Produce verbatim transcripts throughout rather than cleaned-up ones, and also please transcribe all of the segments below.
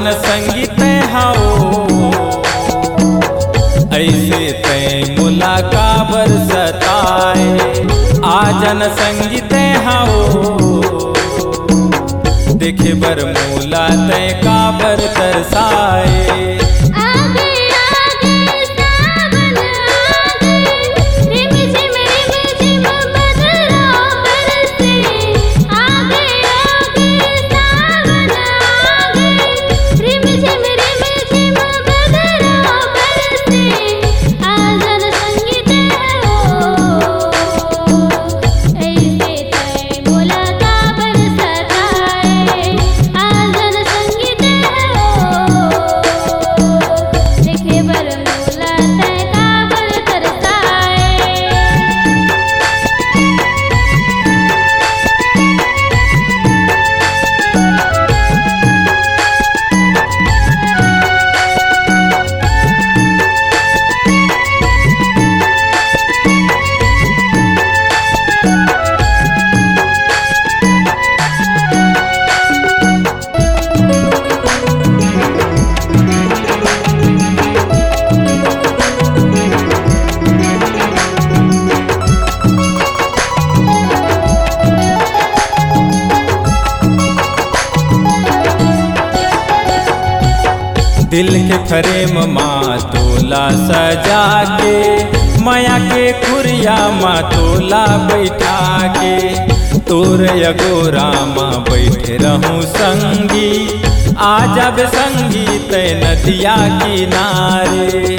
जन संगीत हाओ ऐसे तय मुलाका बरसताए। आ जन संगीत हाओ देखे बर मूला तय का बर तरसाए। दिल के फ्रेम माँ तोला सजा के माया के खुरिया माँ तोला बैठा के। तोर यगोरा माँ बैठे रहूं संगी आ जब संगी तय नदिया किनारे।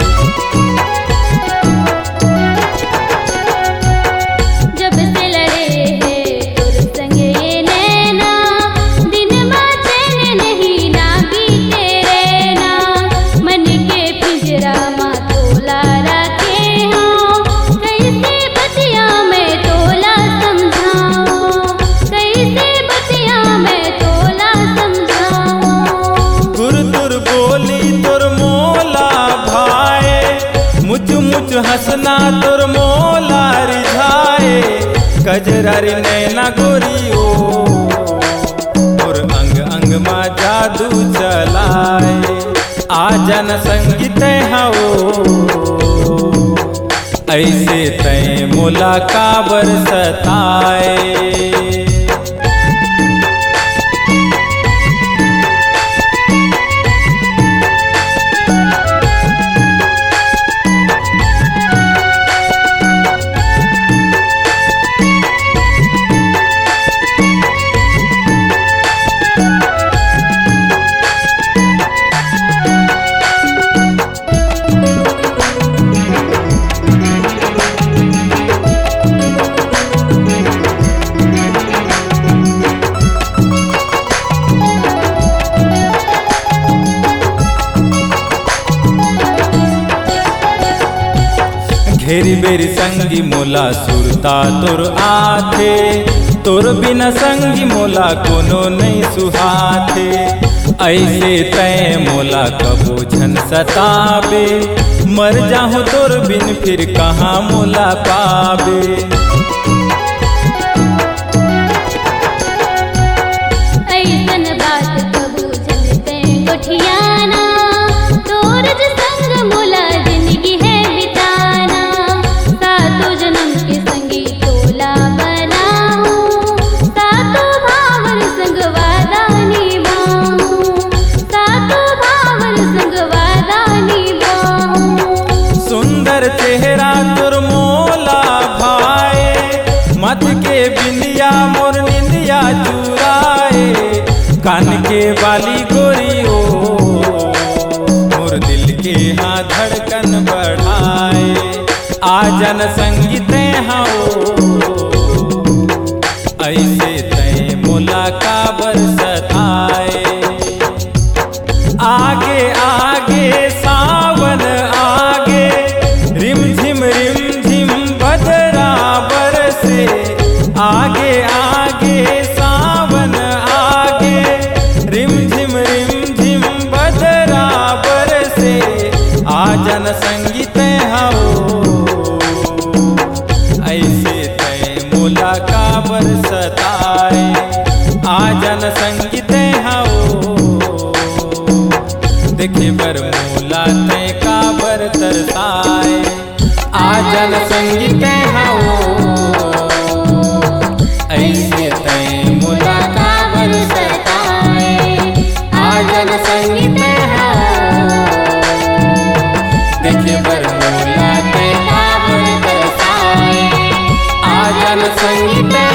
मुझ हंसना तुर मोला रिझाए कजरारी नैना गोरियो और अंग अंग मा जादू चलाए। आ जन संगीत हाओ ऐसे तय मुलाका बरसताए। घेरी बेरी संगी मोला सुरता तुर आथे तुर बिना संगी मोला कोनो नहीं सुहाथे। ऐसे तय मोला कबो झन सताबे मर जाहूँ तुर बिन फिर कहाँ मोला पाबे। चेहरा तुर मोला भाए मत के बिंदिया मोर निंदिया चुराए। कान के बाली गोरियो मोर दिल के हाँ धड़कन बढ़ाए। आ जन संगीत हाओ ऐसे तय मुलाका बरसताए। आगे आगे सावन आगे रिम झिम रिम झिम बदरा बरसे। आगे आगे सावन आगे रिम झिम रिम झिम बदरा बरसे। आ जन संगीत हाओ ऐसे तय मुलाका बरसताए। आ जन संगीत हाओ जन संगी ते